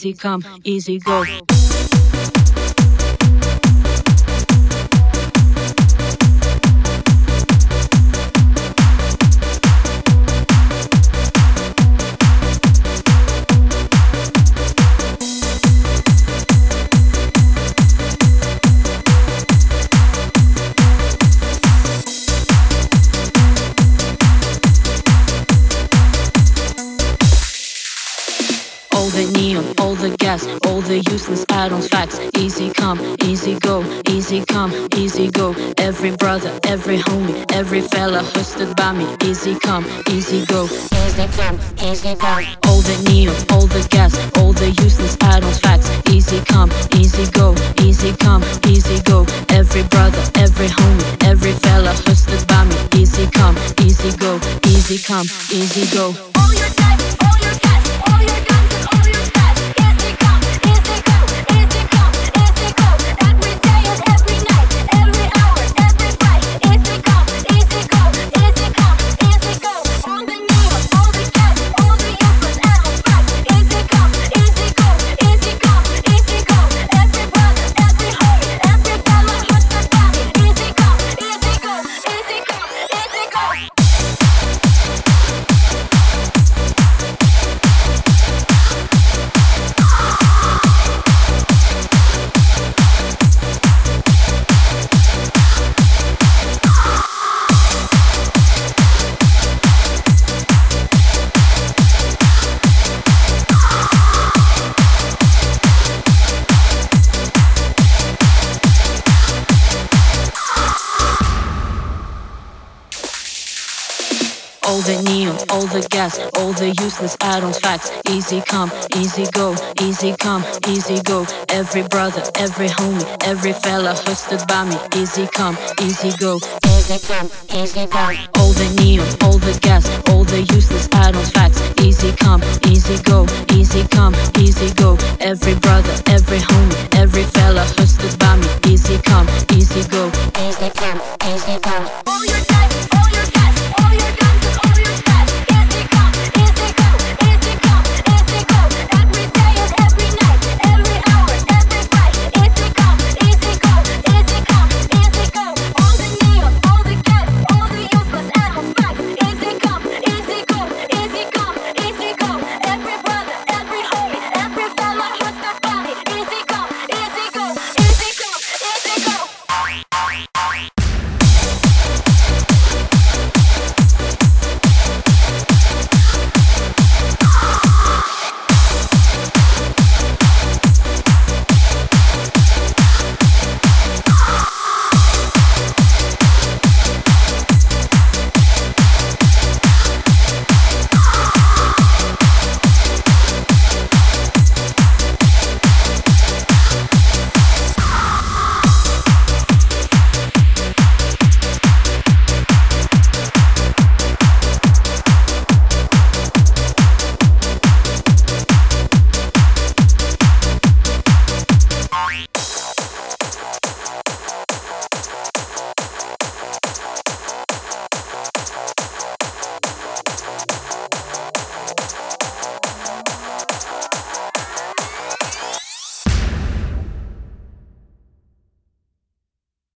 easy come, easy go. All the neon, all the gas, all the useless add-ons, facts. Easy come, easy go, easy come, easy go. Every brother, every homie, every fella who stood by me. Easy come, easy go. Easy come, easy go. All the neon, all the gas, all the useless add-ons, facts. Easy come, easy go, easy come, easy go. Every brother, every homie, every fella who stood by me. Easy come, easy go, easy come, easy go. All your time, all your cash, all your guns and all your stats. Easy come, easy go, easy come, easy go. Every day and every night, every hour, every fight. Easy come, easy go, easy come, easy go. All the neon, all the cash, all the useless add-ons, facts. Easy come, easy go, easy come, easy go. Every brother, every homie, every fella who stood by me. Easy come, easy go, easy come, easy go. All the neon, all the gas, all the useless add-ons, facts. Easy come, easy go, easy come, easy go. Every brother, every homie, every fella who stood by me. Easy come, easy go. Easy come, easy go. All the neon, all the gas, all the useless add-ons, facts. Easy come, easy go, easy come, easy go. Every brother, every homie, every fella who stood by me. Easy come, easy go. Easy come, easy go. All your